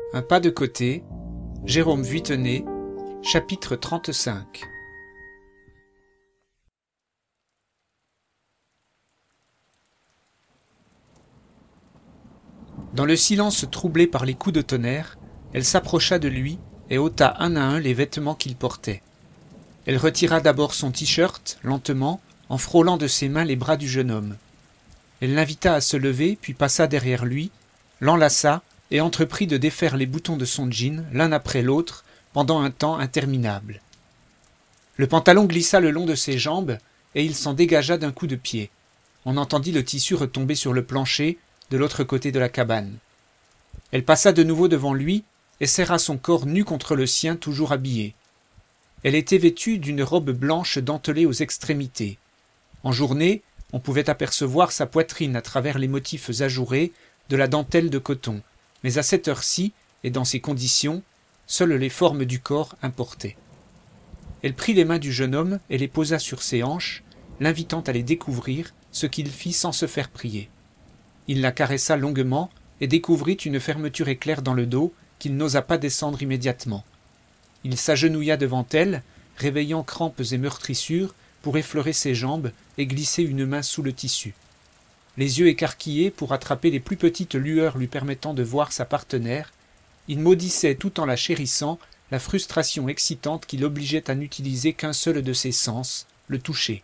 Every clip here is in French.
Un pas de côté, Jérôme Vuittenet, chapitre 35. Dans le silence troublé par les coups de tonnerre, elle s'approcha de lui et ôta un à un les vêtements qu'il portait. Elle retira d'abord son t-shirt, lentement, en frôlant de ses mains les bras du jeune homme. Elle l'invita à se lever, puis passa derrière lui, l'enlaça et entreprit de défaire les boutons de son jean, l'un après l'autre, pendant un temps interminable. Le pantalon glissa le long de ses jambes, et il s'en dégagea d'un coup de pied. On entendit le tissu retomber sur le plancher, de l'autre côté de la cabane. Elle passa de nouveau devant lui, et serra son corps nu contre le sien, toujours habillé. Elle était vêtue d'une robe blanche dentelée aux extrémités. En journée, on pouvait apercevoir sa poitrine à travers les motifs ajourés de la dentelle de coton, mais à cette heure-ci, et dans ces conditions, seules les formes du corps importaient. Elle prit les mains du jeune homme et les posa sur ses hanches, l'invitant à les découvrir, ce qu'il fit sans se faire prier. Il la caressa longuement et découvrit une fermeture éclair dans le dos qu'il n'osa pas descendre immédiatement. Il s'agenouilla devant elle, réveillant crampes et meurtrissures, pour effleurer ses jambes et glisser une main sous le tissu. Les yeux écarquillés pour attraper les plus petites lueurs lui permettant de voir sa partenaire, il maudissait tout en la chérissant la frustration excitante qui l'obligeait à n'utiliser qu'un seul de ses sens, le toucher.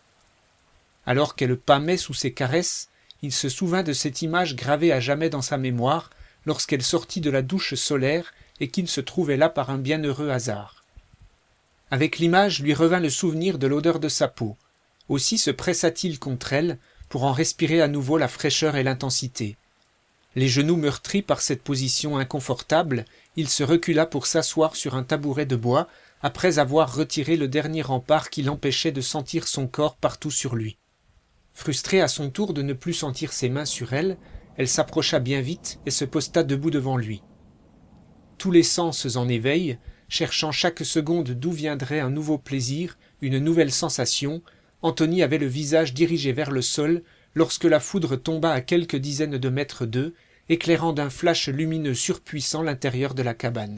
Alors qu'elle pâmait sous ses caresses, il se souvint de cette image gravée à jamais dans sa mémoire lorsqu'elle sortit de la douche solaire et qu'il se trouvait là par un bienheureux hasard. Avec l'image lui revint le souvenir de l'odeur de sa peau. Aussi se pressa-t-il contre elle pour en respirer à nouveau la fraîcheur et l'intensité. Les genoux meurtris par cette position inconfortable, il se recula pour s'asseoir sur un tabouret de bois après avoir retiré le dernier rempart qui l'empêchait de sentir son corps partout sur lui. Frustrée à son tour de ne plus sentir ses mains sur elle, elle s'approcha bien vite et se posta debout devant lui. Tous les sens en éveil, cherchant chaque seconde d'où viendrait un nouveau plaisir, une nouvelle sensation, Antonie avait le visage dirigé vers le sol lorsque la foudre tomba à quelques dizaines de mètres d'eux, éclairant d'un flash lumineux surpuissant l'intérieur de la cabane.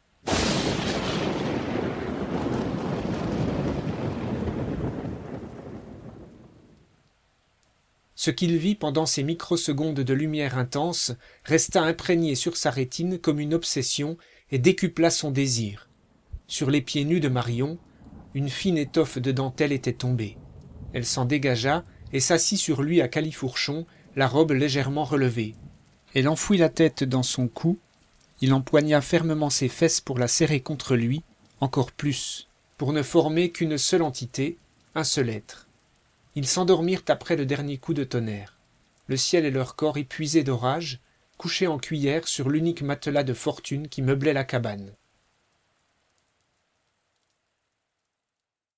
Ce qu'il vit pendant ces microsecondes de lumière intense resta imprégné sur sa rétine comme une obsession et décupla son désir. Sur les pieds nus de Marion, une fine étoffe de dentelle était tombée. Elle s'en dégagea et s'assit sur lui à califourchon, la robe légèrement relevée. Elle enfouit la tête dans son cou, il empoigna fermement ses fesses pour la serrer contre lui, encore plus, pour ne former qu'une seule entité, un seul être. Ils s'endormirent après le dernier coup de tonnerre. Le ciel et leur corps épuisés d'orage, couchés en cuillère sur l'unique matelas de fortune qui meublait la cabane.